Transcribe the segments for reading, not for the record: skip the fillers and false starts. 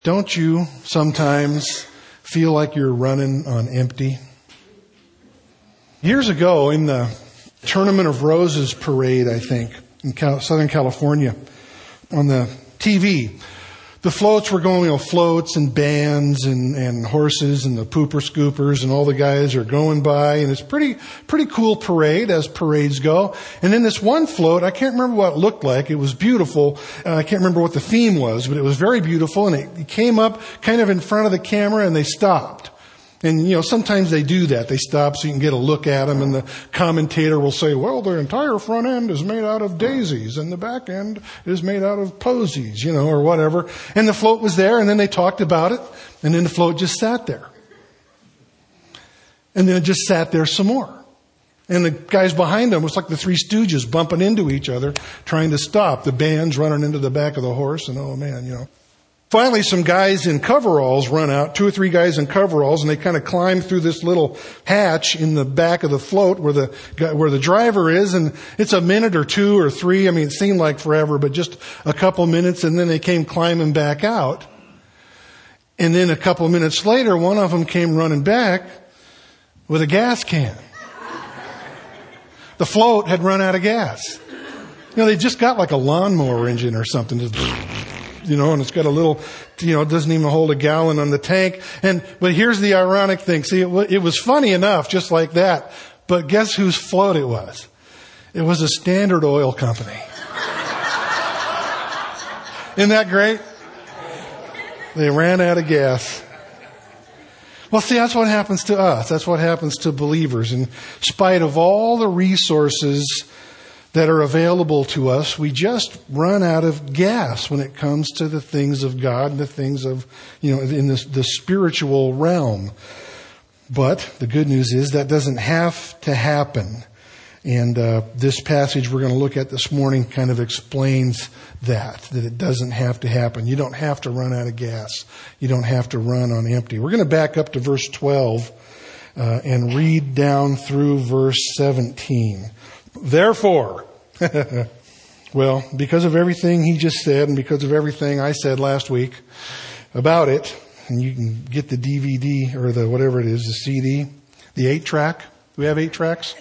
Don't you sometimes feel like you're running on empty? Years ago, in the Tournament of Roses parade, I think, in Southern California, on the TV, the floats were going, floats and bands and horses and the pooper scoopers and all the guys are going by, and it's pretty cool parade as parades go. And then this one float, I can't remember what it looked like. It was beautiful. I can't remember what the theme was, but it was very beautiful. And it came up kind of in front of the camera, and they stopped. And, sometimes they do that. They stop so you can get a look at them, and the commentator will say, well, the entire front end is made out of daisies, and the back end is made out of posies, or whatever. And the float was there, and then they talked about it, and then the float just sat there. And then it just sat there some more. And the guys behind them was like the Three Stooges bumping into each other, trying to stop. The band's running into the back of the horse, and oh man, Finally, some guys in coveralls run out, 2 or 3 guys in coveralls, and they kind of climb through this little hatch in the back of the float where the driver is, and it's a minute or 2 or 3. It seemed like forever, but just a couple minutes, and then they came climbing back out. And then a couple minutes later, one of them came running back with a gas can. The float had run out of gas. They just got like a lawnmower engine or something. And it's got a little, it doesn't even hold a gallon on the tank. But here's the ironic thing. See, it was funny enough, just like that. But guess whose float it was? It was a Standard Oil company. Isn't that great? They ran out of gas. Well, see, that's what happens to us. That's what happens to believers. In spite of all the resources that are available to us, we just run out of gas when it comes to the things of God and the things of, in the spiritual realm. But the good news is that doesn't have to happen. And this passage we're going to look at this morning kind of explains that it doesn't have to happen. You don't have to run out of gas. You don't have to run on empty. We're going to back up to verse 12 and read down through verse 17. Therefore, well, because of everything he just said and because of everything I said last week about it, and you can get the DVD or the whatever it is, the CD, the 8-track. Do we have 8 tracks?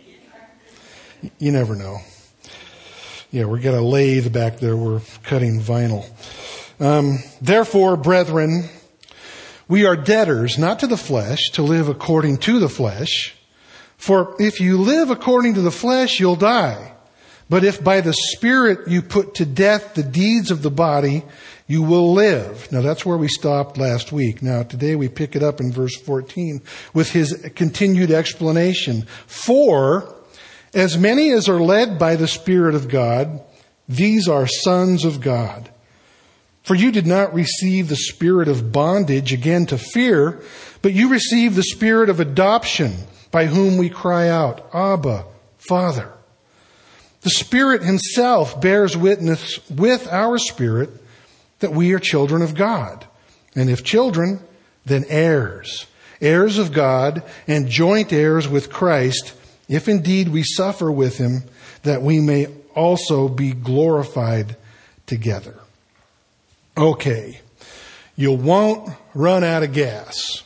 You never know. Yeah, we got a lathe back there. We're cutting vinyl. Therefore, brethren, we are debtors, not to the flesh, to live according to the flesh. For if you live according to the flesh, you'll die. But if by the Spirit you put to death the deeds of the body, you will live. Now that's where we stopped last week. Now today we pick it up in verse 14 with his continued explanation. For as many as are led by the Spirit of God, these are sons of God. For you did not receive the spirit of bondage again to fear, but you received the spirit of adoption, by whom we cry out, Abba, Father. The Spirit himself bears witness with our spirit that we are children of God. And if children, then heirs, heirs of God and joint heirs with Christ, if indeed we suffer with him, that we may also be glorified together. Okay, you won't run out of gas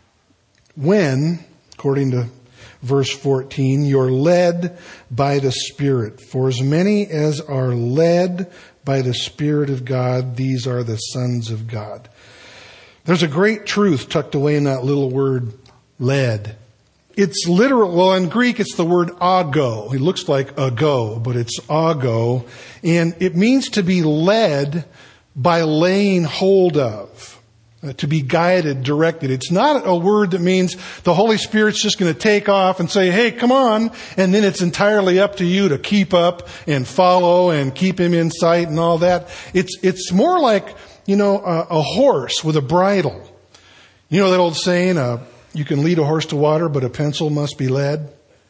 when, according to verse 14, you're led by the Spirit. For as many as are led by the Spirit of God, these are the sons of God. There's a great truth tucked away in that little word, led. It's literal. Well, in Greek, it's the word ago. It looks like ago, but it's ago. And it means to be led by laying hold of. To be guided, directed. It's not a word that means the Holy Spirit's just going to take off and say, hey, come on. And then it's entirely up to you to keep up and follow and keep him in sight and all that. It's more like, a horse with a bridle. You know that old saying, you can lead a horse to water, but a pencil must be led?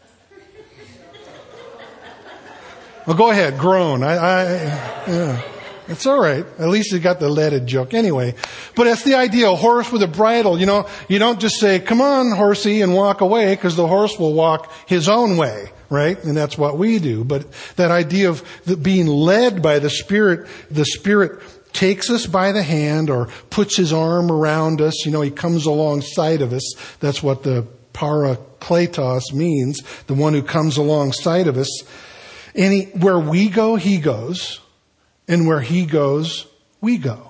Well, go ahead, groan. Yeah. It's all right. At least you got the leaded joke. Anyway, but that's the idea. A horse with a bridle. You don't just say, come on, horsey, and walk away, because the horse will walk his own way, right? And that's what we do. But that idea of being led by the Spirit takes us by the hand or puts his arm around us. He comes alongside of us. That's what the parakletos means, the one who comes alongside of us. And where we go, he goes. And where he goes, we go.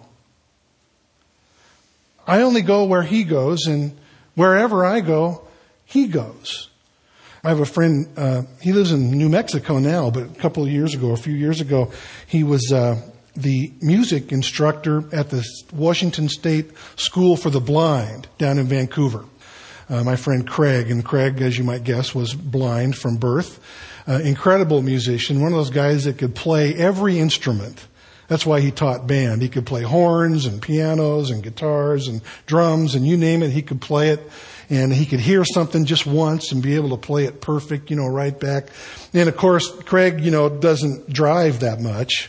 I only go where he goes, and wherever I go, he goes. I have a friend, he lives in New Mexico now, but a few years ago, he was the music instructor at the Washington State School for the Blind down in Vancouver. My friend Craig, and Craig, as you might guess, was blind from birth. Incredible musician, one of those guys that could play every instrument. That's why he taught band. He could play horns and pianos and guitars and drums and you name it, he could play it. And he could hear something just once and be able to play it perfect, right back. And of course, Craig, doesn't drive that much.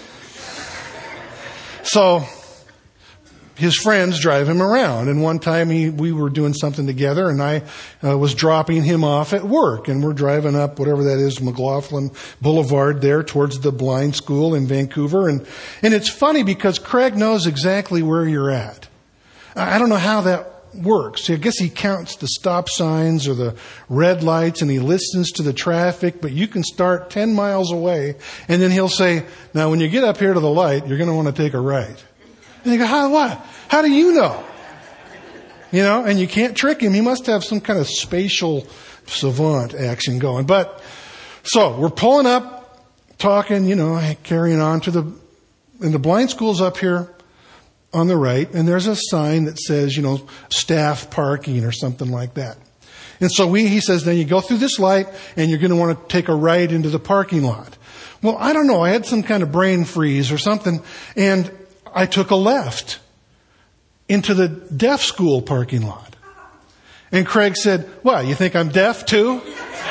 So his friends drive him around. And one time we were doing something together, and I was dropping him off at work. And we're driving up, whatever that is, McLaughlin Boulevard there towards the blind school in Vancouver. And it's funny because Craig knows exactly where you're at. I don't know how that works. I guess he counts the stop signs or the red lights, and he listens to the traffic, but you can start 10 miles away, and then he'll say, now when you get up here to the light, you're going to want to take a right. And you go, how do you know? And you can't trick him. He must have some kind of spatial savant action going. But, so we're pulling up, talking, carrying on and the blind school's up here on the right, and there's a sign that says, staff parking or something like that. And so he says, then you go through this light, and you're going to want to take a right into the parking lot. Well, I don't know. I had some kind of brain freeze or something, and I took a left into the deaf school parking lot. And Craig said, well, you think I'm deaf too?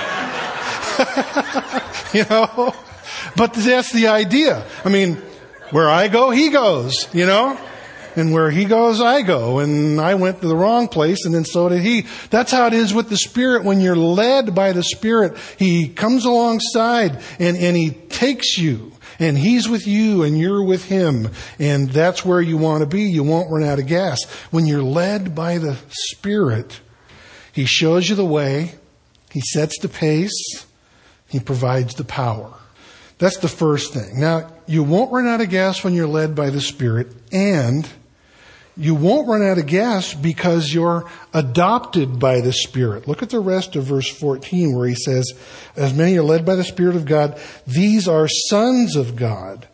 But that's the idea. Where I go, he goes, And where he goes, I go. And I went to the wrong place, and then so did he. That's how it is with the Spirit. When you're led by the Spirit, he comes alongside and he takes you. And he's with you and you're with him. And that's where you want to be. You won't run out of gas. When you're led by the Spirit, he shows you the way. He sets the pace. He provides the power. That's the first thing. Now, you won't run out of gas when you're led by the Spirit, and you won't run out of gas because you're adopted by the Spirit. Look at the rest of verse 14 where he says, as many are led by the Spirit of God, these are sons of God.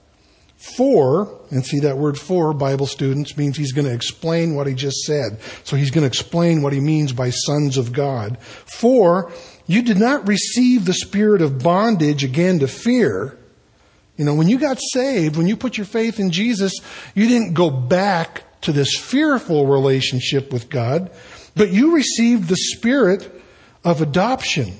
For, and see that word for, Bible students, means he's going to explain what he just said. So he's going to explain what he means by sons of God. For you did not receive the spirit of bondage again to fear. When you got saved, when you put your faith in Jesus, you didn't go back to this fearful relationship with God, but you received the spirit of adoption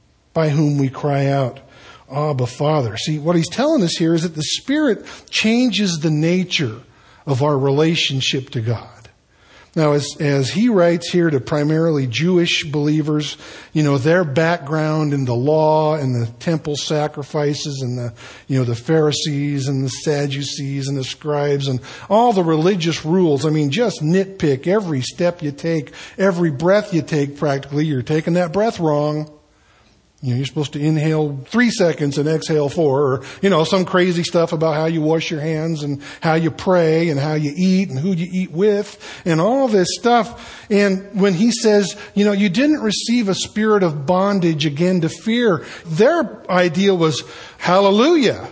by whom we cry out, Abba, Father. See, what he's telling us here is that the Spirit changes the nature of our relationship to God. Now, as he writes here to primarily Jewish believers, their background in the law and the temple sacrifices and the Pharisees and the Sadducees and the scribes and all the religious rules. Just nitpick every step you take, every breath you take practically. You're taking that breath wrong. You're supposed to inhale 3 seconds and exhale 4, or, some crazy stuff about how you wash your hands and how you pray and how you eat and who you eat with and all this stuff. And when he says, you didn't receive a spirit of bondage again to fear, their idea was, hallelujah.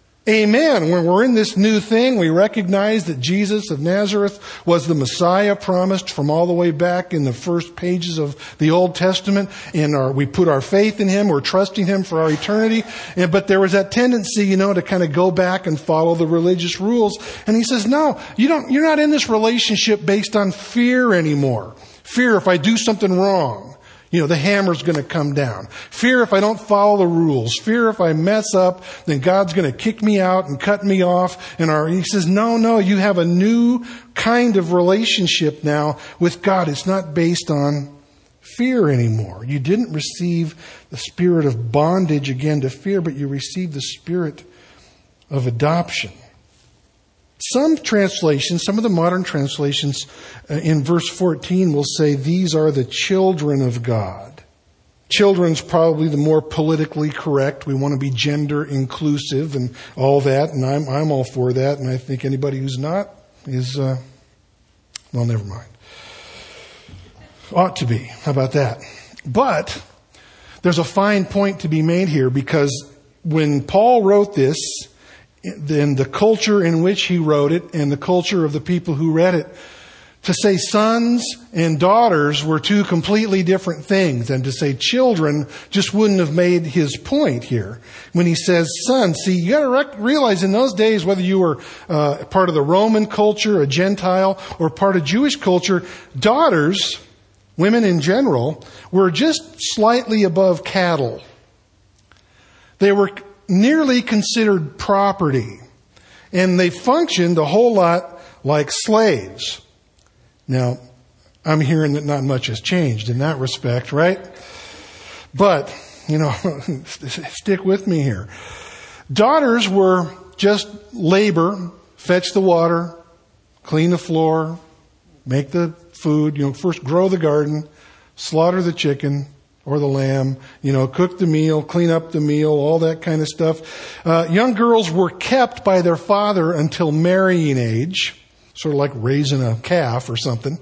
Amen. When we're in this new thing, we recognize that Jesus of Nazareth was the Messiah promised from all the way back in the first pages of the Old Testament. And we put our faith in him. We're trusting him for our eternity. But there was that tendency, to kind of go back and follow the religious rules. And he says, no, you're not in this relationship based on fear anymore. Fear if I do something wrong. The hammer's going to come down. Fear if I don't follow the rules. Fear if I mess up, then God's going to kick me out and cut me off. He says, no, you have a new kind of relationship now with God. It's not based on fear anymore. You didn't receive the spirit of bondage again to fear, but you received the spirit of adoption. Some translations, some of the modern translations in verse 14 will say, these are the children of God. Children's probably the more politically correct. We want to be gender inclusive and all that, and I'm all for that, and I think anybody who's not is, well, never mind. Ought to be. How about that? But there's a fine point to be made here, because when Paul wrote this, then the culture in which he wrote it and the culture of the people who read it, to say sons and daughters were two completely different things, and to say children just wouldn't have made his point here. When he says sons, see, you got to realize in those days, whether you were part of the Roman culture, a Gentile, or part of Jewish culture, daughters, women in general, were just slightly above cattle. They were nearly considered property, and they functioned a whole lot like slaves. Now, I'm hearing that not much has changed in that respect, right? But, stick with me here. Daughters were just labor, fetch the water, clean the floor, make the food, first grow the garden, slaughter the chicken or the lamb, cook the meal, clean up the meal, all that kind of stuff. Young girls were kept by their father until marrying age. Sort of like raising a calf or something,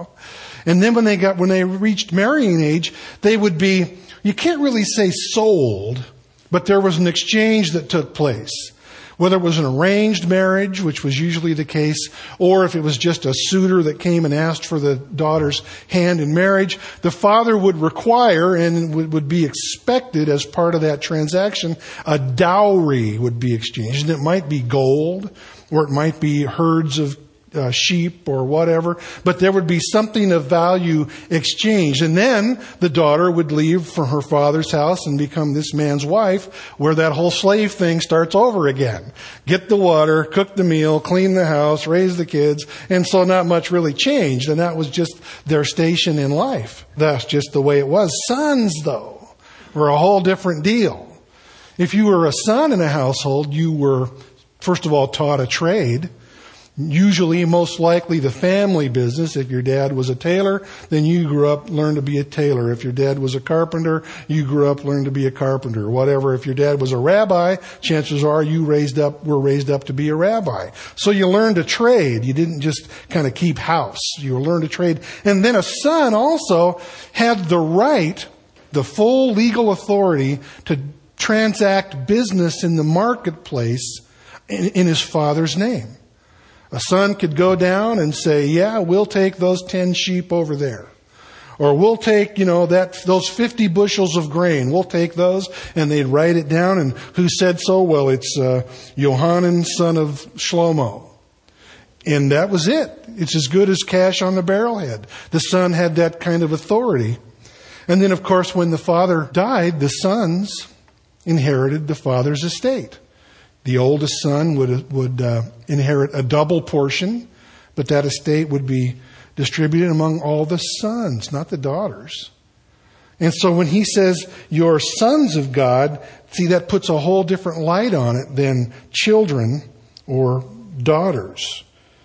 And then when they reached marrying age, they would be, you can't really say sold, but there was an exchange that took place. Whether it was an arranged marriage, which was usually the case, or if it was just a suitor that came and asked for the daughter's hand in marriage, the father would require and would be expected as part of that transaction, a dowry would be exchanged. And it might be gold, or it might be herds of sheep or whatever, but there would be something of value exchanged. And then the daughter would leave from her father's house and become this man's wife, where that whole slave thing starts over again. Get the water, cook the meal, clean the house, raise the kids, and so not much really changed. And that was just their station in life. That's just the way it was. Sons, though, were a whole different deal. If you were a son in a household, you were, first of all, taught a trade. Usually, most likely, the family business. If your dad was a tailor, then you grew up, learned to be a tailor. If your dad was a carpenter, you grew up, learned to be a carpenter. Whatever. If your dad was a rabbi, chances are you were raised up to be a rabbi. So you learned a trade. You didn't just kind of keep house. You learned a trade. And then a son also had the right, the full legal authority to transact business in the marketplace in his father's name. A son could go down and say, yeah, we'll take those 10 sheep over there. Or we'll take, those 50 bushels of grain. We'll take those. And they'd write it down. And who said so? Well, it's Yohanan, son of Shlomo. And that was it. It's as good as cash on the barrelhead. The son had that kind of authority. And then, of course, when the father died, the sons inherited the father's estate. The oldest son would inherit a double portion, but that estate would be distributed among all the sons, not the daughters. And so when he says, you're sons of God, see, that puts a whole different light on it than children or daughters.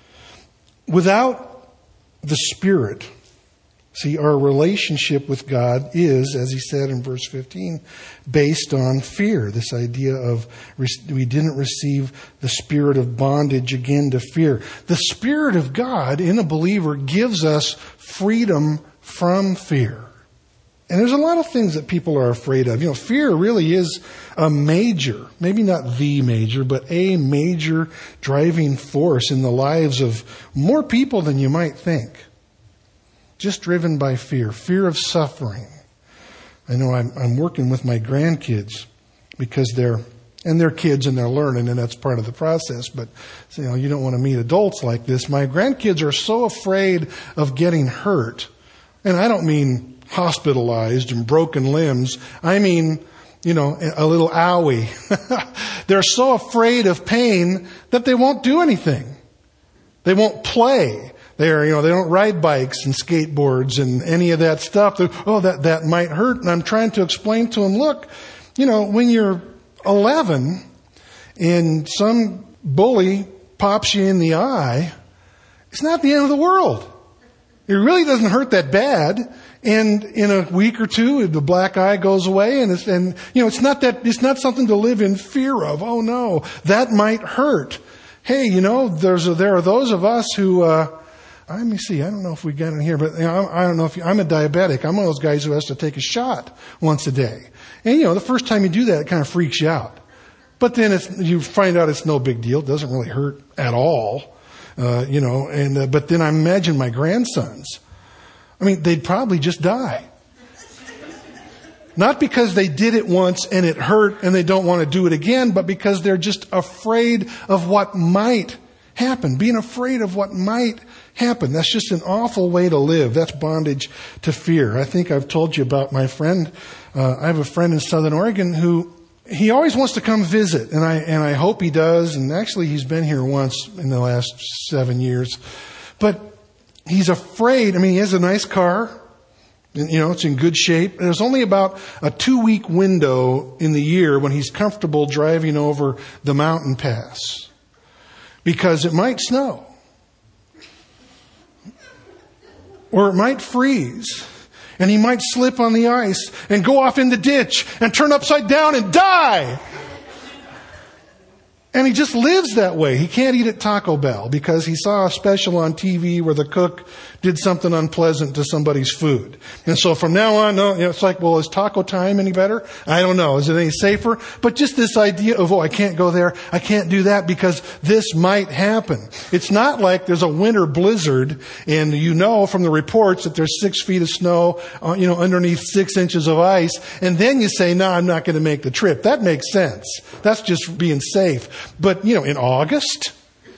Without the Spirit, see, our relationship with God is, as he said in verse 15, based on fear. This idea of we didn't receive the spirit of bondage again to fear. The Spirit of God in a believer gives us freedom from fear. And there's a lot of things that people are afraid of. Fear really is a major, maybe not the major, but a major driving force in the lives of more people than you might think. Just driven by fear of suffering. I know I'm working with my grandkids because they're kids and they're learning, and that's part of the process. But you don't want to meet adults like this. My grandkids are so afraid of getting hurt, and I don't mean hospitalized and broken limbs. I mean, a little owie. They're so afraid of pain that they won't do anything. They won't play. They don't ride bikes and skateboards and any of that stuff. That might hurt. And I'm trying to explain to them, look, when you're 11 and some bully pops you in the eye, it's not the end of the world. It really doesn't hurt that bad. And in a week or two, the black eye goes away, and it's not something to live in fear of. Oh no, that might hurt. Hey, there are those of us who, let me see, I don't know if we got in here, but I don't know if I'm a diabetic. I'm one of those guys who has to take a shot once a day. And the first time you do that, it kind of freaks you out. But then you find out it's no big deal. It doesn't really hurt at all. But then I imagine my grandsons. They'd probably just die. Not because they did it once and it hurt and they don't want to do it again, but because they're just afraid of what might happen. Being afraid of what might happen. That's just an awful way to live. That's bondage to fear. I think I've told you about my friend. I have a friend in Southern Oregon who he always wants to come visit, and I hope he does. And actually, he's been here once in the last 7 years. But he's afraid. He has a nice car. And, it's in good shape. There's only about a 2-week window in the year when he's comfortable driving over the mountain pass. Because it might snow. Or it might freeze. And he might slip on the ice and go off in the ditch and turn upside down and die. And he just lives that way. He can't eat at Taco Bell because he saw a special on TV where the cook did something unpleasant to somebody's food. And so from now on, it's like, well, is taco time any better? I don't know. Is it any safer? But just this idea of, I can't go there. I can't do that because this might happen. It's not like there's a winter blizzard and from the reports that there's 6 feet of snow, underneath 6 inches of ice. And then you say, no, I'm not going to make the trip. That makes sense. That's just being safe. But, in August.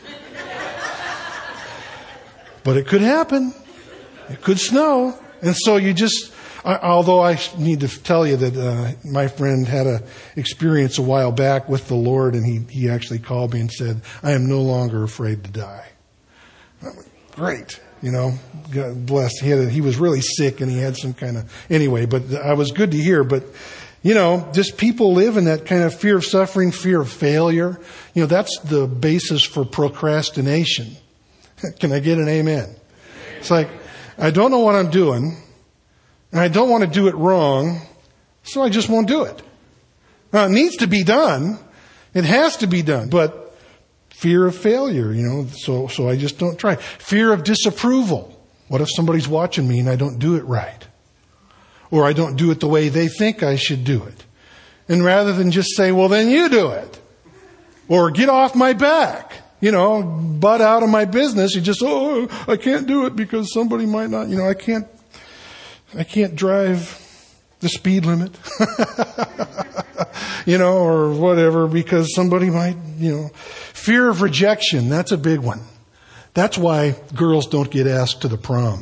But it could happen. It could snow. And so although I need to tell you that my friend had an experience a while back with the Lord, and he actually called me and said, I am no longer afraid to die. Great. God bless. He was really sick and he had some kind of, anyway, but I was good to hear. But, just people live in that kind of fear of suffering, fear of failure. That's the basis for procrastination. Can I get an amen? It's like, I don't know what I'm doing and I don't want to do it wrong, so I just won't do it. Now, it needs to be done. It has to be done, but fear of failure, so I just don't try. Fear of disapproval. What if somebody's watching me and I don't do it right? Or I don't do it the way they think I should do it. And rather than just say, well, then you do it. Or get off my back. Butt out of my business. You just, I can't do it because somebody might not, I can't drive the speed limit. Or whatever because somebody might, Fear of rejection. That's a big one. That's why girls don't get asked to the prom.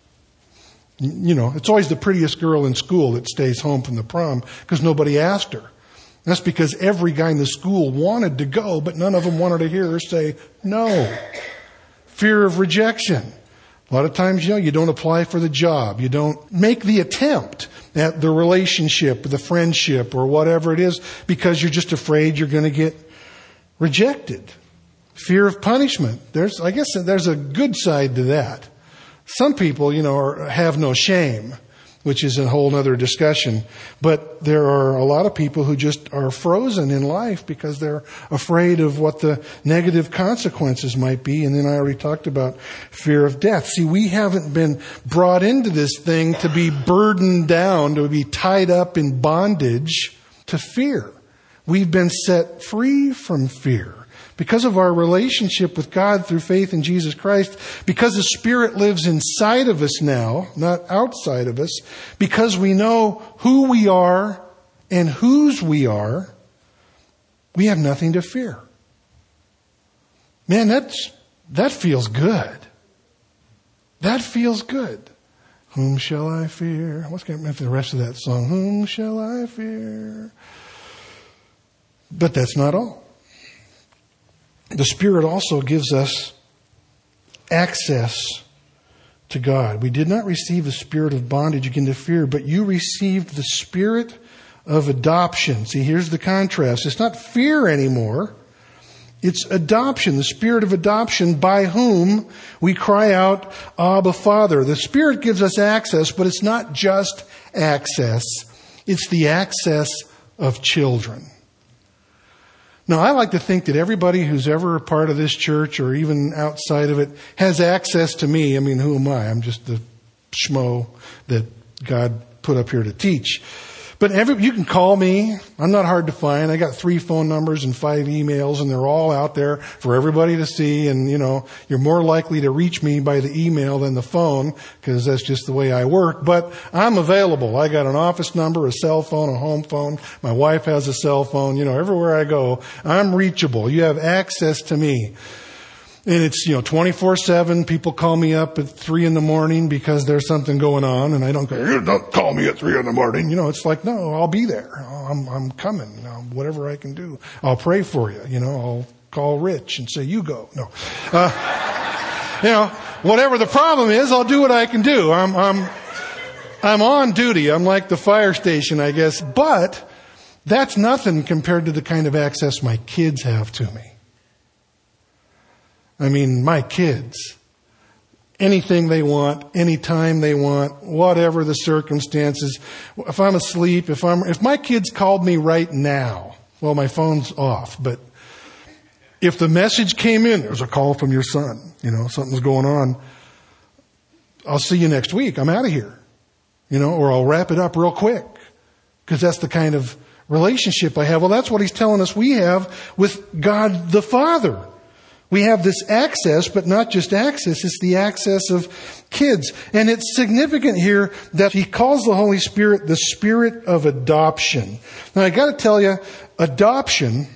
It's always the prettiest girl in school that stays home from the prom because nobody asked her. That's because every guy in the school wanted to go, but none of them wanted to hear her say no. Fear of rejection. A lot of times, you don't apply for the job. You don't make the attempt at the relationship, the friendship, or whatever it is because you're just afraid you're going to get rejected. Fear of punishment. I guess there's a good side to that. Some people, have no shame, which is a whole other discussion. But there are a lot of people who just are frozen in life because they're afraid of what the negative consequences might be. And then I already talked about fear of death. See, we haven't been brought into this thing to be burdened down, to be tied up in bondage to fear. We've been set free from fear. Because of our relationship with God through faith in Jesus Christ, because the Spirit lives inside of us now, not outside of us, because we know who we are and whose we are, we have nothing to fear. Man, that feels good. That feels good. Whom shall I fear? What's going to be the rest of that song? Whom shall I fear? But that's not all. The Spirit also gives us access to God. We did not receive the spirit of bondage again to fear, but you received the spirit of adoption. See, here's the contrast. It's not fear anymore. It's adoption, the Spirit of adoption, by whom we cry out, Abba, Father. The Spirit gives us access, but it's not just access. It's the access of children. Now, I like to think that everybody who's ever a part of this church or even outside of it has access to me. I mean, who am I? I'm just the schmo that God put up here to teach. But you can call me. I'm not hard to find. I got 3 phone numbers and 5 emails, and they're all out there for everybody to see. And, you're more likely to reach me by the email than the phone, because that's just the way I work. But I'm available. I got an office number, a cell phone, a home phone. My wife has a cell phone. Everywhere I go, I'm reachable. You have access to me. And it's, 24/7. People call me up at 3 a.m. because there's something going on. And I don't go, "You don't call me at 3 a.m. It's like, no, I'll be there. I'm coming. Whatever I can do. I'll pray for you. I'll call Rich and say, you go. No. Whatever the problem is, I'll do what I can do. I'm on duty. I'm like the fire station, I guess. But that's nothing compared to the kind of access my kids have to me. I mean, my kids, anything they want, anytime they want, whatever the circumstances. If I'm asleep, if my kids called me right now, well, my phone's off, but if the message came in, there's a call from your son, something's going on, I'll see you next week. I'm out of here, or I'll wrap it up real quick, because that's the kind of relationship I have. Well, that's what he's telling us we have with God the Father. We have this access, but not just access, it's the access of kids. And it's significant here that he calls the Holy Spirit the Spirit of adoption. Now, I got to tell you, adoption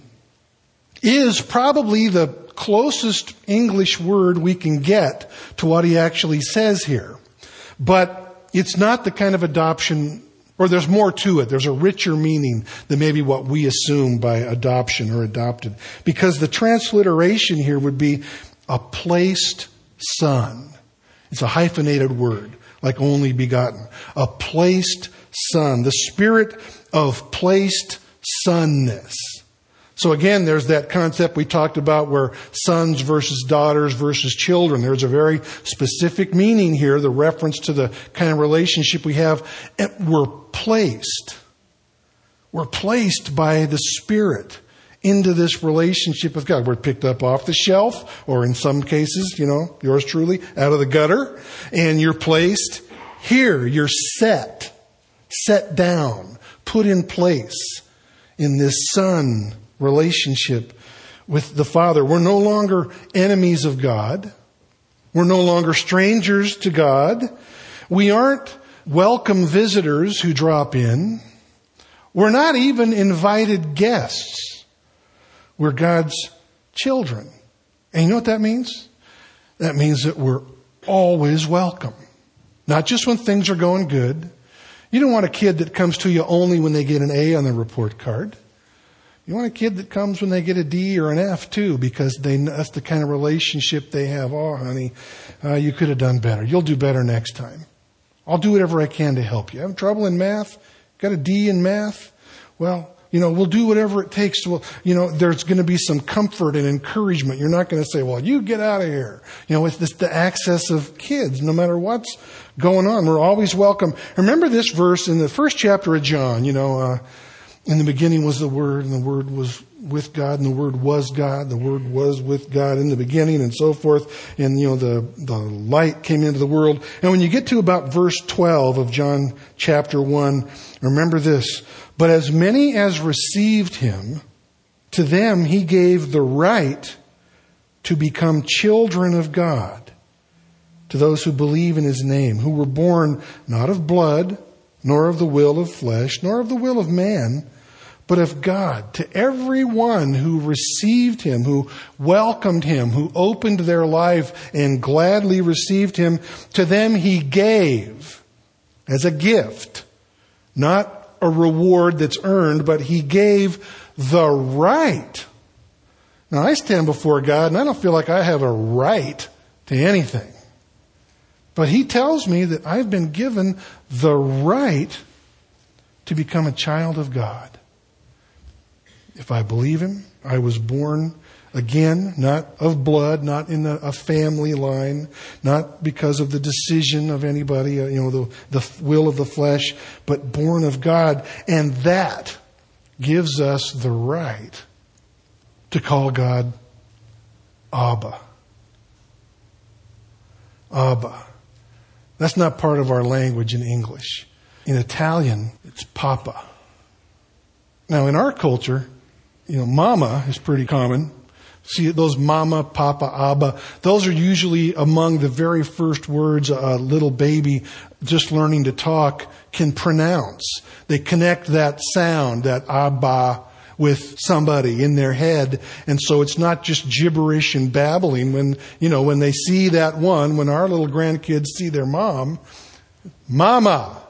is probably the closest English word we can get to what he actually says here. But it's not the kind of adoption, or there's more to it. There's a richer meaning than maybe what we assume by adoption or adopted. Because the transliteration here would be a placed son. It's a hyphenated word, like only begotten. A placed son. The spirit of placed sonness. So again, there's that concept we talked about where sons versus daughters versus children. There's a very specific meaning here, the reference to the kind of relationship we have. We're placed. We're placed by the Spirit into this relationship with God. We're picked up off the shelf, or in some cases, yours truly, out of the gutter. And you're placed here. You're set down, put in place in this son relationship with the Father. We're no longer enemies of God. We're no longer strangers to God. We aren't welcome visitors who drop in. We're not even invited guests. We're God's children. And you know what that means? That means that we're always welcome. Not just when things are going good. You don't want a kid that comes to you only when they get an A on their report card. You want a kid that comes when they get a D or an F too, because that's the kind of relationship they have. Oh, honey, you could have done better. You'll do better next time. I'll do whatever I can to help you. Having trouble in math? Got a D in math? Well, we'll do whatever it takes. There's going to be some comfort and encouragement. You're not going to say, well, you get out of here. It's the access of kids, no matter what's going on. We're always welcome. Remember this verse in the first chapter of John, in the beginning was the Word, and the Word was with God, and the Word was God. The Word was with God in the beginning, and so forth. And, the light came into the world. And when you get to about verse 12 of John chapter 1, remember this. But as many as received him, to them he gave the right to become children of God, to those who believe in his name, who were born not of blood, nor of the will of flesh, nor of the will of man, but of God. To everyone who received him, who welcomed him, who opened their life and gladly received him, to them he gave as a gift, not a reward that's earned, but he gave the right. Now, I stand before God and I don't feel like I have a right to anything. But he tells me that I've been given the right to become a child of God. If I believe him, I was born Again, not of blood, not in a family line, not because of the decision of anybody, the will of the flesh, but born of God. And that gives us the right to call God Abba. Abba. That's not part of our language in English. In Italian, it's Papa. Now, in our culture, mama is pretty common. See, those mama, papa, abba, those are usually among the very first words a little baby just learning to talk can pronounce. They connect that sound, that abba, with somebody in their head. And so it's not just gibberish and babbling when they see that one, when our little grandkids see their mom, mama.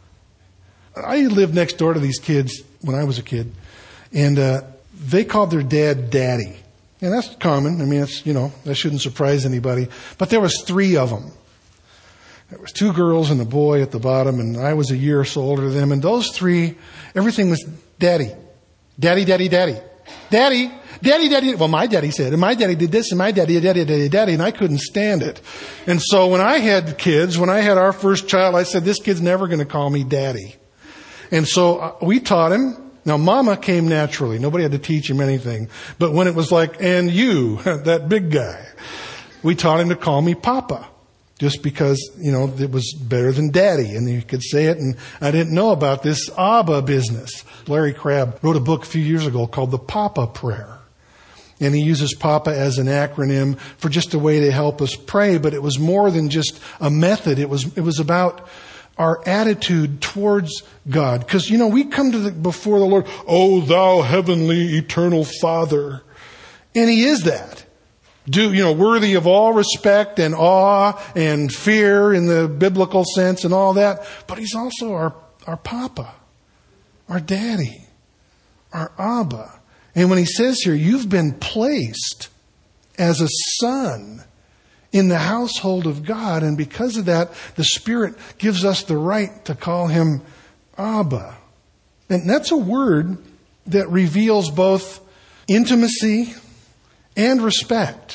I lived next door to these kids when I was a kid, and they called their dad Daddy. And that's common. I mean, that shouldn't surprise anybody. But there was 3 of them. There was 2 girls and a boy at the bottom, and I was a year or so older than them. And those 3, everything was Daddy. Daddy, Daddy, Daddy. Daddy, Daddy, Daddy. Well, my daddy said, and my daddy did this, and my daddy, Daddy, Daddy, Daddy, and I couldn't stand it. And so when I had kids, when I had our first child, I said, this kid's never going to call me Daddy. And so we taught him. Now, Mama came naturally. Nobody had to teach him anything. But when it was like, and you, that big guy, we taught him to call me Papa. Just because, it was better than Daddy. And you could say it. And I didn't know about this Abba business. Larry Crabb wrote a book a few years ago called The Papa Prayer. And he uses Papa as an acronym for just a way to help us pray. But it was more than just a method. It was about our attitude towards God. Because, we come before the Lord, "O thou heavenly eternal Father." And He is that. Worthy of all respect and awe and fear in the biblical sense and all that. But He's also our Papa, our Daddy, our Abba. And when He says here, you've been placed as a son in the household of God, and because of that, the Spirit gives us the right to call Him Abba. And that's a word that reveals both intimacy and respect.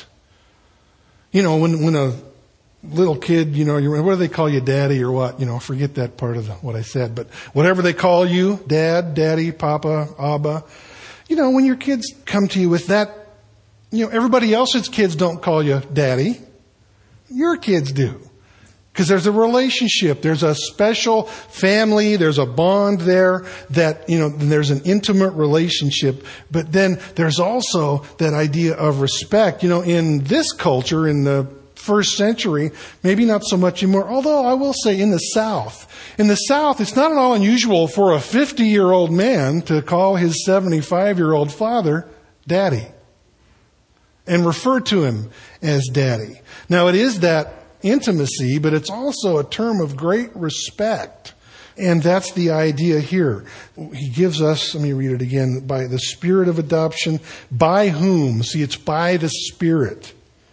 When a little kid, what do they call you, Daddy or what? Forget that part of what I said, but whatever they call you, Dad, Daddy, Papa, Abba. When your kids come to you with that, everybody else's kids don't call you Daddy. Your kids do. Because there's a relationship. There's a special family. There's a bond there that, there's an intimate relationship. But then there's also that idea of respect. In this culture, in the first century, maybe not so much anymore. Although I will say in the South, it's not at all unusual for a 50-year-old man to call his 75-year-old father Daddy and refer to him as Daddy. Now, it is that intimacy, but it's also a term of great respect. And that's the idea here. He gives us, let me read it again, by the Spirit of adoption, by whom? See, it's by the Spirit,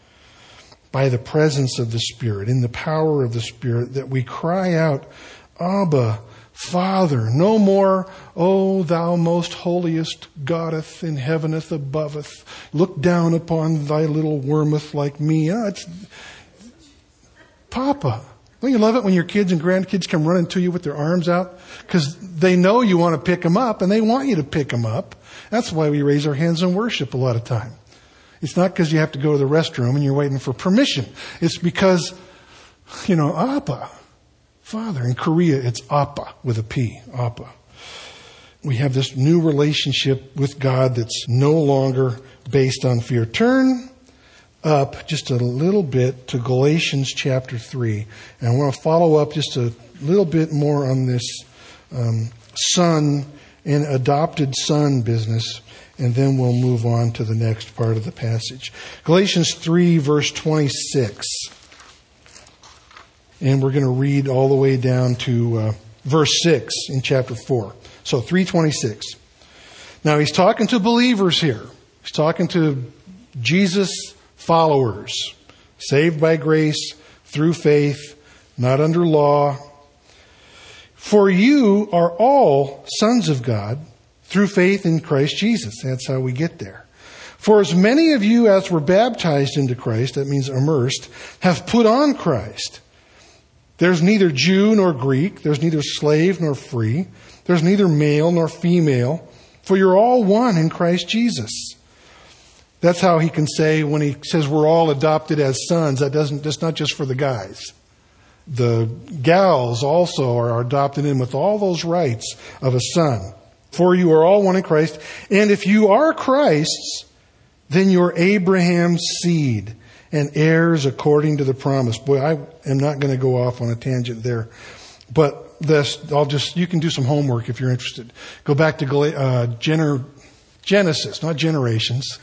by the presence of the Spirit, in the power of the Spirit, that we cry out, Abba, Father. No more, O thou most holiest Goddeth in heaveneth aboveth, look down upon thy little wormeth like me. It's Papa. Don't you love it when your kids and grandkids come running to you with their arms out? Because they know you want to pick them up, and they want you to pick them up. That's why we raise our hands in worship a lot of time. It's not because you have to go to the restroom and you're waiting for permission. It's because, Appa, Father. In Korea, it's Appa with a P, Appa. We have this new relationship with God that's no longer based on fear. Turn up just a little bit to Galatians chapter 3. And I want to follow up just a little bit more on this son and adopted son business. And then we'll move on to the next part of the passage. Galatians 3, verse 26. And we're going to read all the way down to verse 6 in chapter 4. So 3:26. Now he's talking to believers here. He's talking to Jesus followers, saved by grace through faith, not under law. For you are all sons of God through faith in Christ Jesus. That's how we get there. For as many of you as were baptized into Christ, that means immersed, have put on Christ. There's neither Jew nor Greek. There's neither slave nor free. There's neither male nor female. For you're all one in Christ Jesus. That's how he can say when he says we're all adopted as sons. That's not just for the guys. The gals also are adopted in with all those rights of a son. For you are all one in Christ. And if you are Christ's, then you're Abraham's seed and heirs according to the promise. Boy, I am not going to go off on a tangent there. But you can do some homework if you're interested. Go back to Genesis, not generations.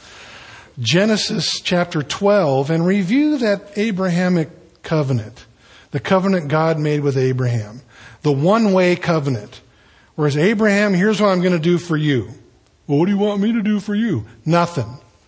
Genesis chapter 12 and review that Abrahamic covenant. The covenant God made with Abraham. The one-way covenant. Whereas Abraham, here's what I'm going to do for you. Well, what do you want me to do for you? Nothing.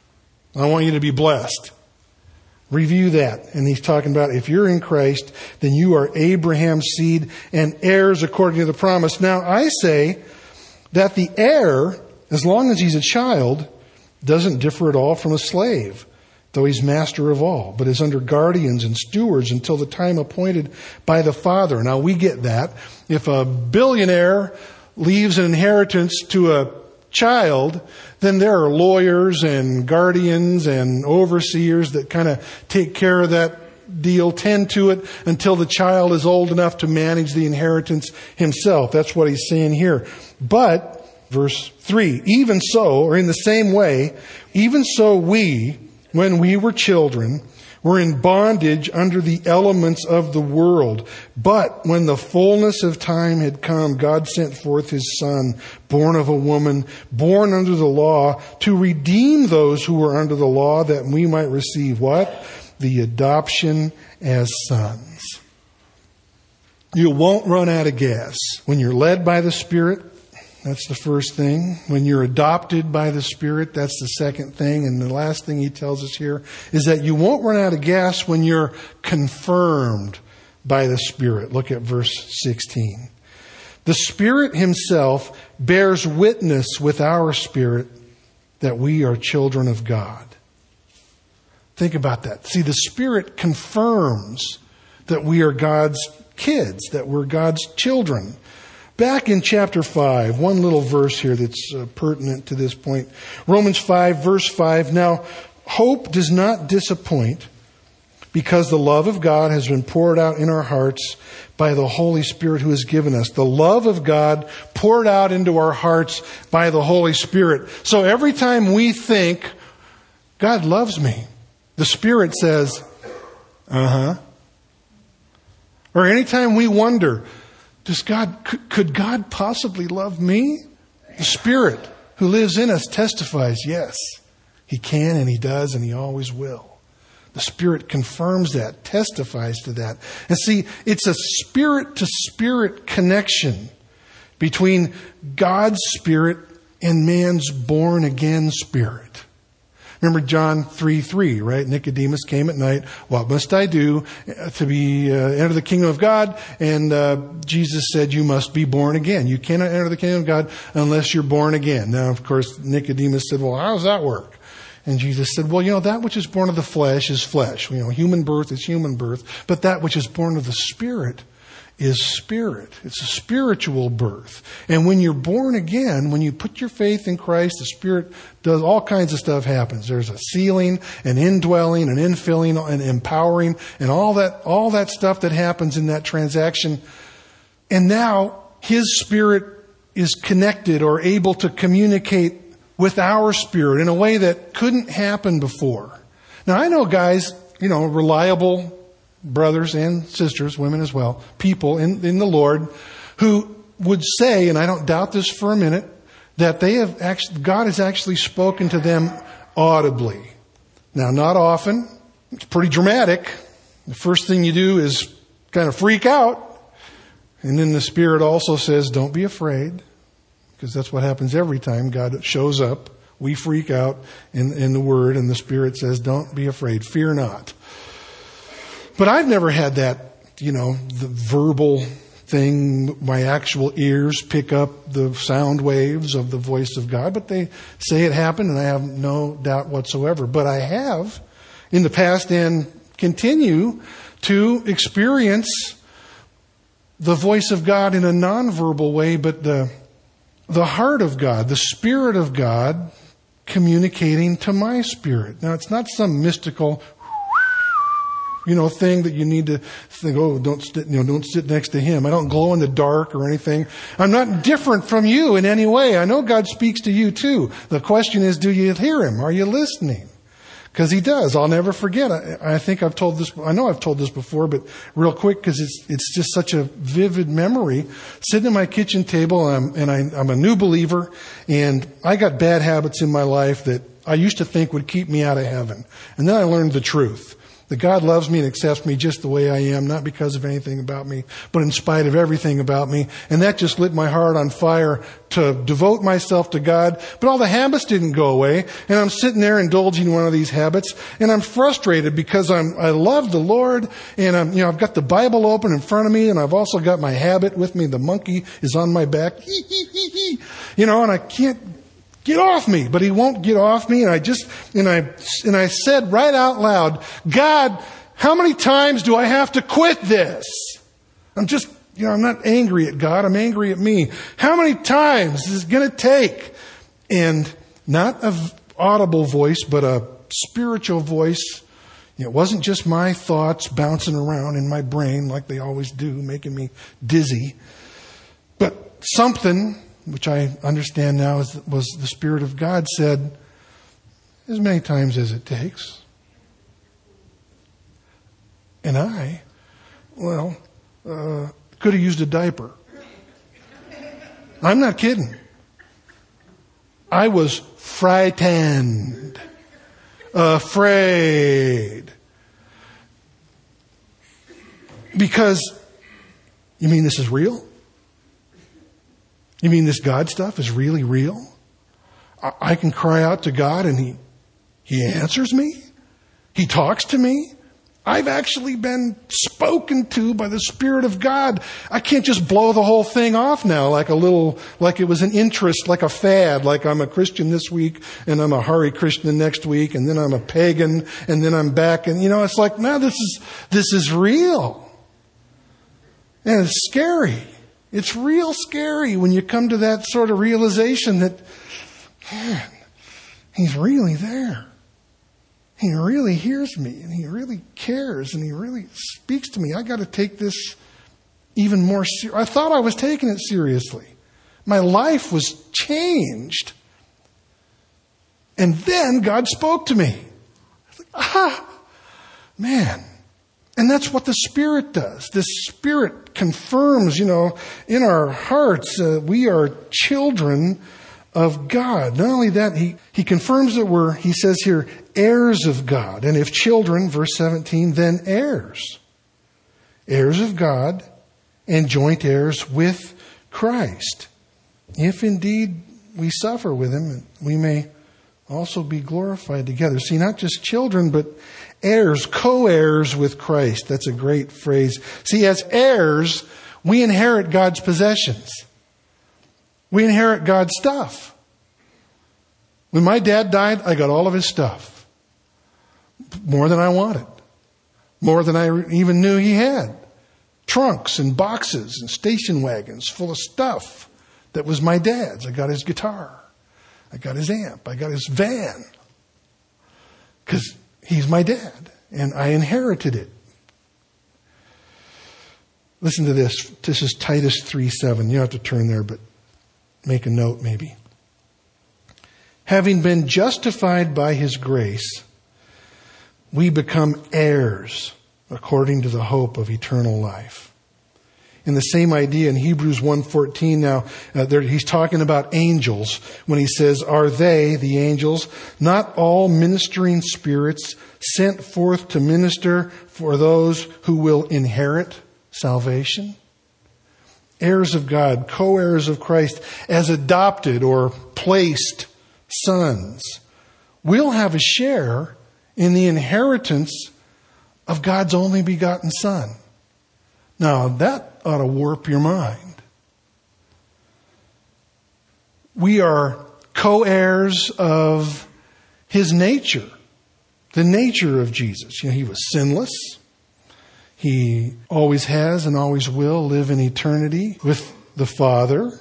I want you to be blessed. Review that. And he's talking about if you're in Christ, then you are Abraham's seed and heirs according to the promise. Now, I say that the heir, as long as he's a child, doesn't differ at all from a slave, though he's master of all, but is under guardians and stewards until the time appointed by the father. Now, we get that. If a billionaire leaves an inheritance to a child, then there are lawyers and guardians and overseers that kind of take care of that deal, tend to it until the child is old enough to manage the inheritance himself. That's what he's saying here. But, verse 3, even so, or in the same way, even so we, when we were children, were in bondage under the elements of the world. But when the fullness of time had come, God sent forth his Son, born of a woman, born under the law, to redeem those who were under the law, that we might receive what? The adoption as sons. You won't run out of gas. When you're led by the Spirit, that's the first thing. When you're adopted by the Spirit, that's the second thing. And the last thing he tells us here is that you won't run out of gas when you're confirmed by the Spirit. Look at verse 16. The Spirit himself bears witness with our spirit that we are children of God. Think about that. See, the Spirit confirms that we are God's kids, that we're God's children. Back in chapter 5, one little verse here that's pertinent to this point. Romans 5, verse 5. Now, hope does not disappoint because the love of God has been poured out in our hearts by the Holy Spirit who has given us. The love of God poured out into our hearts by the Holy Spirit. So every time we think, God loves me, the Spirit says, uh-huh. Or anytime we wonder, could God possibly love me? The Spirit who lives in us testifies, yes, he can and he does and he always will. The Spirit confirms that, testifies to that. And see, it's a spirit-to-spirit connection between God's Spirit and man's born-again spirit. Remember John 3:3, right? Nicodemus came at night. What must I do to be enter the kingdom of God? And Jesus said, you must be born again. You cannot enter the kingdom of God unless you're born again. Now, of course, Nicodemus said, well, how does that work? And Jesus said, well, that which is born of the flesh is flesh. Human birth is human birth. But that which is born of the Spirit is spirit. It's a spiritual birth. And when you're born again, when you put your faith in Christ, the Spirit does all kinds of stuff happens. There's a sealing, an indwelling, an infilling, an empowering, and all that stuff that happens in that transaction. And now His Spirit is connected or able to communicate with our spirit in a way that couldn't happen before. Now I know guys, reliable brothers and sisters, women as well, people in the Lord who would say, and I don't doubt this for a minute, that God has actually spoken to them audibly. Now, not often. It's pretty dramatic. The first thing you do is kind of freak out. And then the Spirit also says, don't be afraid. Because that's what happens every time God shows up. We freak out in the Word, and the Spirit says, don't be afraid. Fear not. But I've never had that, the verbal thing. My actual ears pick up the sound waves of the voice of God, but they say it happened, and I have no doubt whatsoever. But I have, in the past and continue to experience the voice of God in a nonverbal way, but the heart of God, the Spirit of God communicating to my spirit. Now, it's not some mystical, thing that you need to think, don't sit next to him. I don't glow in the dark or anything. I'm not different from you in any way. I know God speaks to you too. The question is, do you hear him? Are you listening? Because he does. I'll never forget. I think I've told this. I know I've told this before, but real quick, because it's just such a vivid memory. Sitting at my kitchen table, I'm a new believer, and I got bad habits in my life that I used to think would keep me out of heaven. And then I learned the truth. That God loves me and accepts me just the way I am, not because of anything about me, but in spite of everything about me. And that just lit my heart on fire to devote myself to God. But all the habits didn't go away. And I'm sitting there indulging one of these habits. And I'm frustrated because I love the Lord. And I've got the Bible open in front of me. And I've also got my habit with me. The monkey is on my back. And I can't get off me, but he won't get off me. And I said right out loud, God, how many times do I have to quit this? I'm not angry at God. I'm angry at me. How many times is it going to take? And not an audible voice, but a spiritual voice. It wasn't just my thoughts bouncing around in my brain like they always do, making me dizzy, but something, which I understand now was the Spirit of God, said, as many times as it takes. And could have used a diaper. I'm not kidding. I was frightened, afraid. Because, you mean this is real? You mean this God stuff is really real? I can cry out to God and He answers me? He talks to me? I've actually been spoken to by the Spirit of God. I can't just blow the whole thing off now like it was an interest, like a fad, like I'm a Christian this week and I'm a Hare Krishna next week and then I'm a pagan and then I'm back. And it's like, no, this is real. And it's scary. It's real scary when you come to that sort of realization that, man, He's really there. He really hears me and He really cares and He really speaks to me. I got to take this even more seriously. I thought I was taking it seriously. My life was changed. And then God spoke to me. I was like, man. And that's what the Spirit does. The Spirit confirms, in our hearts, we are children of God. Not only that, He confirms that He says here, heirs of God. And if children, verse 17, then heirs. Heirs of God and joint heirs with Christ. If indeed we suffer with Him, we may also be glorified together. See, not just children, but heirs, co-heirs with Christ. That's a great phrase. See, as heirs, we inherit God's possessions. We inherit God's stuff. When my dad died, I got all of his stuff. More than I wanted. More than I even knew he had. Trunks and boxes and station wagons full of stuff that was my dad's. I got his guitar. I got his amp. I got his van. Because he's my dad. And I inherited it. Listen to this. This is Titus 3:7. You don't have to turn there, but make a note maybe. Having been justified by His grace, we become heirs according to the hope of eternal life. In the same idea in Hebrews 1:14 now, he's talking about angels when he says, are they, the angels, not all ministering spirits sent forth to minister for those who will inherit salvation? Heirs of God, co-heirs of Christ, as adopted or placed sons, will have a share in the inheritance of God's only begotten Son. Now, that ought to warp your mind. We are co-heirs of his nature, the nature of Jesus. He was sinless. He always has and always will live in eternity with the Father.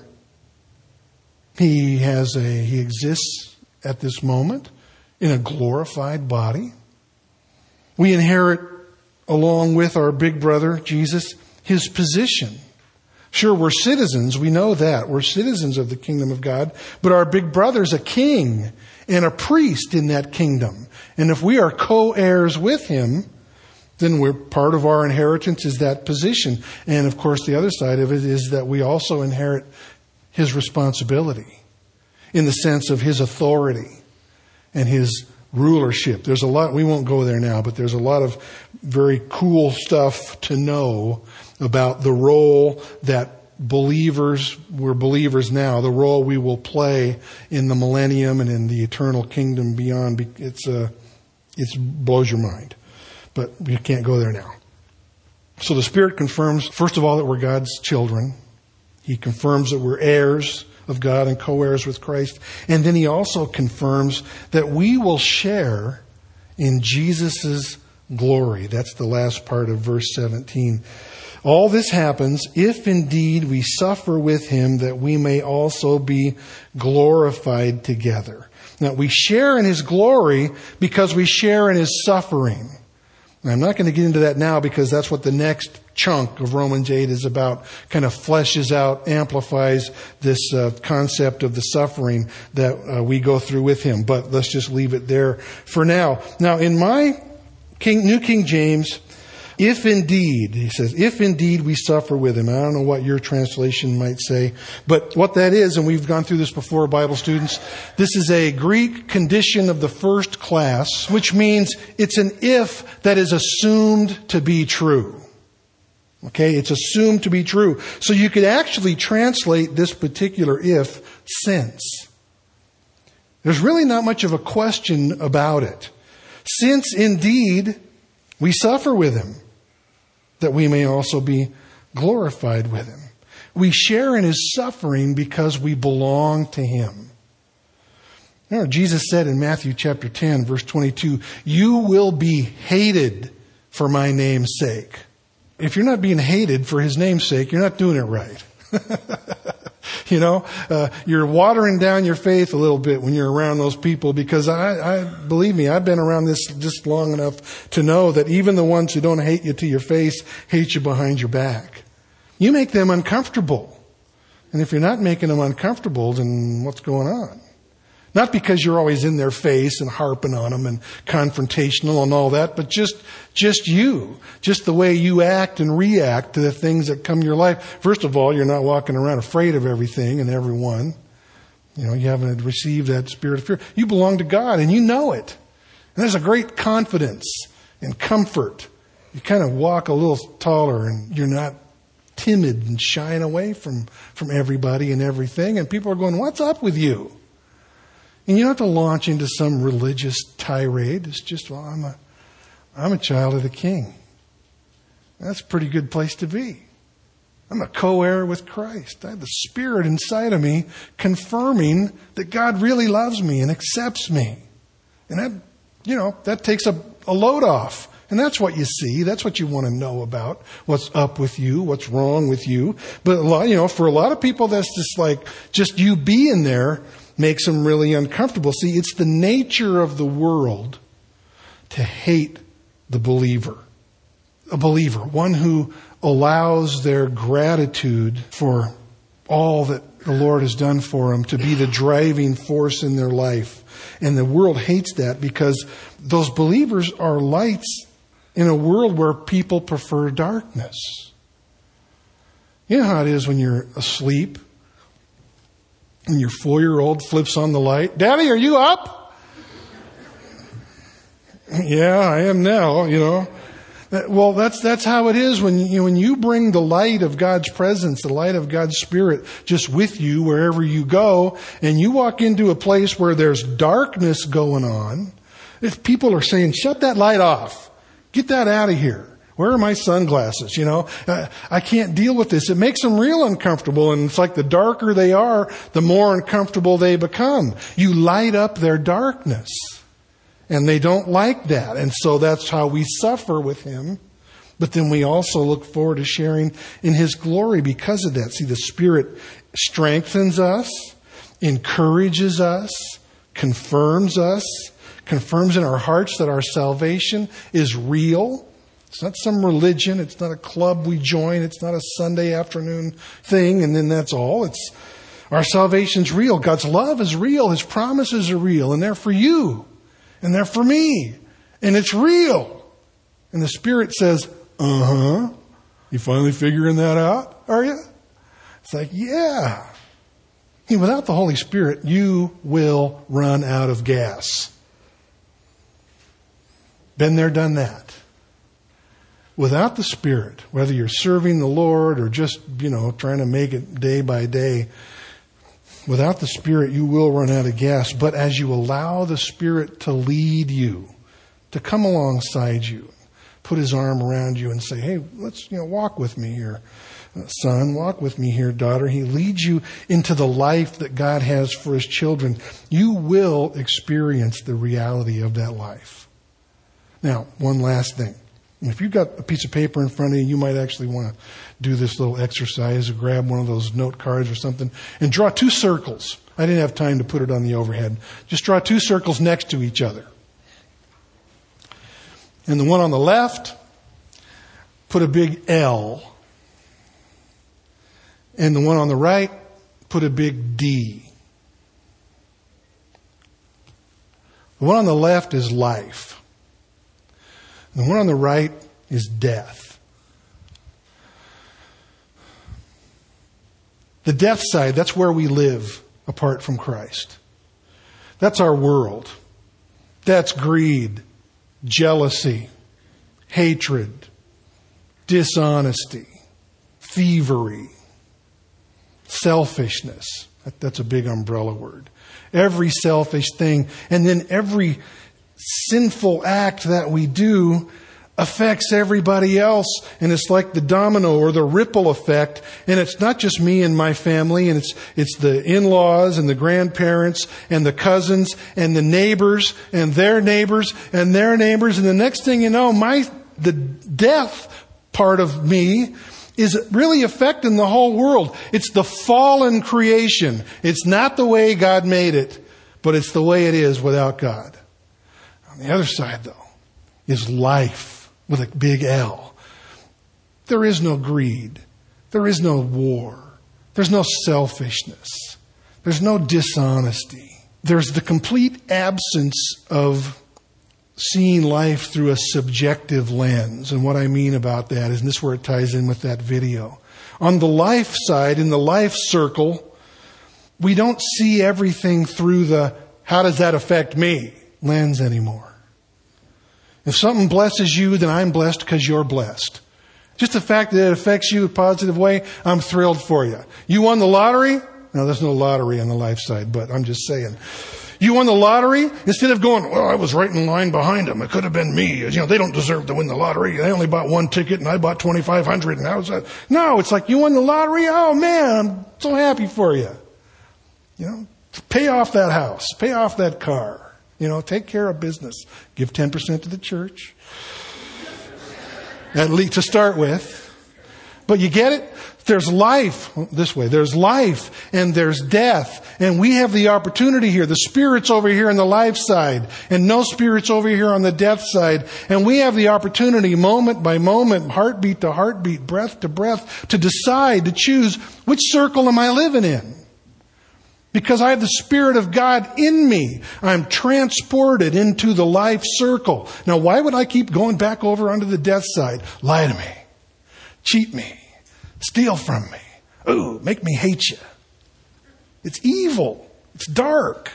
He exists at this moment in a glorified body. We inherit, along with our big brother, Jesus, his position. Sure, we're citizens. We know that. We're citizens of the kingdom of God. But our big brother's a king and a priest in that kingdom. And if we are co-heirs with him, then we're part of our inheritance is that position. And of course, the other side of it is that we also inherit his responsibility in the sense of his authority and his rulership. There's a lot, we won't go there now, but there's a lot of very cool stuff to know about the role that we're believers now, the role we will play in the millennium and in the eternal kingdom beyond. It blows your mind, but we can't go there now. So the Spirit confirms, first of all, that we're God's children. He confirms that we're heirs of God and co-heirs with Christ. And then he also confirms that we will share in Jesus' glory. That's the last part of verse 17. All this happens if indeed we suffer with him, that we may also be glorified together. Now, we share in his glory because we share in his suffering. Now, I'm not going to get into that now because that's what the next chunk of Romans 8 is about. Kind of fleshes out, amplifies this concept of the suffering that we go through with him. But let's just leave it there for now. Now, in my New King James, if indeed, he says, if indeed we suffer with him. I don't know what your translation might say, but what that is, and we've gone through this before, Bible students, this is a Greek condition of the first class, which means it's an if that is assumed to be true. Okay, it's assumed to be true. So you could actually translate this particular if, since. There's really not much of a question about it. Since indeed we suffer with him, that we may also be glorified with him. We share in his suffering because we belong to him. You know, Jesus said in Matthew chapter 10, verse 22, you will be hated for my name's sake. If you're not being hated for his name's sake, you're not doing it right. You know, you're watering down your faith a little bit when you're around those people, because I believe me, I've been around this just long enough to know that even the ones who don't hate you to your face hate you behind your back. You make them uncomfortable. And if you're not making them uncomfortable, then what's going on? Not because you're always in their face and harping on them and confrontational and all that, but just the way you act and react to the things that come in your life. First of all, you're not walking around afraid of everything and everyone. You know, you haven't received that spirit of fear. You belong to God and you know it. And there's a great confidence and comfort. You kind of walk a little taller and you're not timid and shying away from everybody and everything. And people are going, what's up with you? And you don't have to launch into some religious tirade. It's just, well, I'm a child of the King. That's a pretty good place to be. I'm a co-heir with Christ. I have the Spirit inside of me confirming that God really loves me and accepts me. And that takes a load off. And that's what you see. That's what you want to know about. What's up with you? What's wrong with you? But for a lot of people, that's just you being there makes them really uncomfortable. See, it's the nature of the world to hate the believer. A believer, one who allows their gratitude for all that the Lord has done for them to be the driving force in their life. And the world hates that because those believers are lights in a world where people prefer darkness. You know how it is when you're asleep and your 4-year-old flips on the light. Daddy, are you up? Yeah, I am now, Well, that's how it is when you bring the light of God's presence, the light of God's Spirit just with you wherever you go, and you walk into a place where there's darkness going on. If people are saying, shut that light off, get that out of here. Where are my sunglasses? I can't deal with this. It makes them real uncomfortable. And it's like the darker they are, the more uncomfortable they become. You light up their darkness. And they don't like that. And so that's how we suffer with him. But then we also look forward to sharing in his glory because of that. See, the Spirit strengthens us, encourages us, confirms in our hearts that our salvation is real. It's not some religion. It's not a club we join. It's not a Sunday afternoon thing, and then that's all. Our salvation's real. God's love is real. His promises are real, and they're for you, and they're for me, and it's real. And the Spirit says, you finally figuring that out, are you? It's like, yeah. Without the Holy Spirit, you will run out of gas. Been there, done that. Without the Spirit, whether you're serving the Lord or just, trying to make it day by day, without the Spirit, you will run out of gas. But as you allow the Spirit to lead you, to come alongside you, put his arm around you and say, hey, let's, walk with me here, son, walk with me here, daughter. He leads you into the life that God has for his children. You will experience the reality of that life. Now, one last thing. If you've got a piece of paper in front of you, you might actually want to do this little exercise or grab one of those note cards or something and draw 2 circles. I didn't have time to put it on the overhead. Just draw 2 circles next to each other. And the one on the left, put a big L. And the one on the right, put a big D. The one on the left is life. The one on the right is death. The death side, that's where we live apart from Christ. That's our world. That's greed, jealousy, hatred, dishonesty, thievery, selfishness. That's a big umbrella word. Every selfish thing. And then every sinful act that we do affects everybody else. And it's like the domino or the ripple effect. And it's not just me and my family. And it's the in-laws and the grandparents and the cousins and the neighbors and their neighbors and their neighbors. And the next thing you know, the death part of me is really affecting the whole world. It's the fallen creation. It's not the way God made it, but it's the way it is without God. On the other side, though, is life with a big L. There is no greed. There is no war. There's no selfishness. There's no dishonesty. There's the complete absence of seeing life through a subjective lens. And what I mean about that is, and this is where it ties in with that video. On the life side, in the life circle, we don't see everything through the how does that affect me lens anymore. If something blesses you, then I'm blessed because you're blessed. Just the fact that it affects you in a positive way, I'm thrilled for you. You won the lottery? No, there's no lottery on the life side, but I'm just saying. You won the lottery? Instead of going, well, I was right in line behind them. It could have been me. They don't deserve to win the lottery. They only bought 1 ticket and I bought 2,500. And I was, no, it's like you won the lottery. Oh man, I'm so happy for you. Pay off that house. Pay off that car. Take care of business. Give 10% to the church. At least to start with. But you get it? There's life this way. There's life and there's death. And we have the opportunity here. The Spirit's over here on the life side and no Spirit's over here on the death side. And we have the opportunity moment by moment, heartbeat to heartbeat, breath to breath, to decide, to choose which circle am I living in. Because I have the Spirit of God in me. I'm transported into the life circle. Now, why would I keep going back over onto the death side? Lie to me. Cheat me. Steal from me. Ooh, make me hate you. It's evil. It's dark.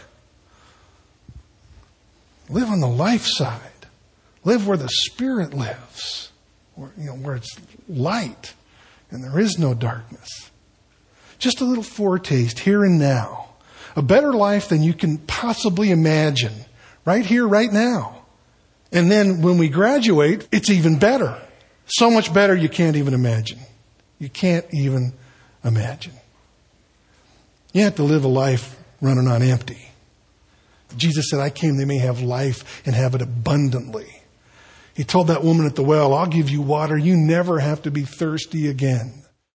Live on the life side. Live where the Spirit lives. Where it's light and there is no darkness. Just a little foretaste here and now. A better life than you can possibly imagine. Right here, right now. And then when we graduate, it's even better. So much better you can't even imagine. You can't even imagine. You have to live a life running on empty. Jesus said, I came they may have life and have it abundantly. He told that woman at the well, I'll give you water. You never have to be thirsty again.